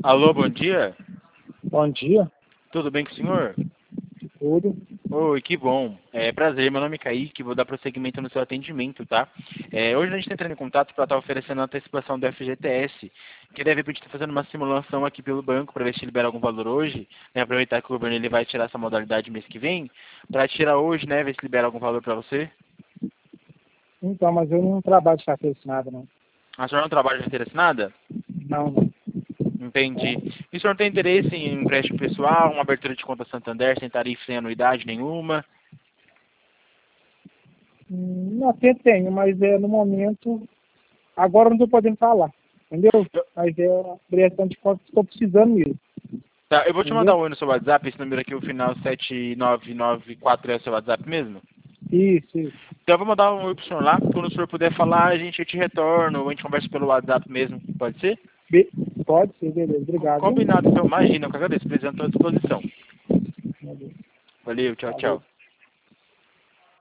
Alô, bom dia. Bom dia, Tudo bem com o senhor? tudo. Oi, que bom. Prazer, meu nome é Kaique, vou dar prosseguimento no seu atendimento, tá? Hoje a gente está entrando em contato para estar oferecendo a antecipação do FGTS. Queria ver para a gente estar fazendo uma simulação aqui pelo banco para ver se libera algum valor hoje, né? Aproveitar que o governo ele vai tirar essa modalidade mês que vem, para tirar hoje, né? Ver se libera algum valor para você. Então, mas eu não trabalho de carteira assinada, não. A senhora não trabalha de carteira assinada? Não, não. Entendi. E o senhor tem interesse em empréstimo pessoal, uma abertura de conta Santander sem tarifa, sem anuidade nenhuma? Não, até tenho, mas no momento, agora não estou podendo falar, entendeu? Mas é a prestação de contas que estou precisando mesmo, Tá, eu vou te mandar entendeu? um oi no seu WhatsApp, esse número aqui, o final 7994 é o seu WhatsApp mesmo? Isso, isso. Então eu vou mandar um oi pro senhor lá, quando o senhor puder falar, eu te retorno, ou a gente conversa pelo WhatsApp mesmo, pode ser? Be- Pode ser, beleza. Obrigado, hein? Combinado, então, imagina, eu que agradeço, precisando, estou à disposição. Valeu. Valeu, tchau, Falou. tchau.